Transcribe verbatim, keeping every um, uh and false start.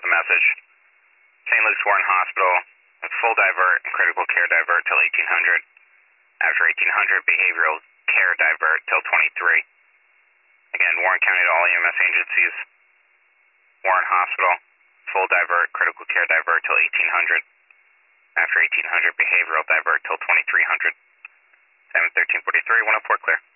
with a message. Saint Luke's Warren Hospital, full divert and critical care divert till eighteen hundred. After eighteen hundred, behavioral care divert till twenty-three. Again, Warren County to all E M S agencies. Warren Hospital, full divert, critical care divert till eighteen hundred. After eighteen hundred, behavioral divert till twenty-three hundred. seven thirteen forty-three, one oh four clear.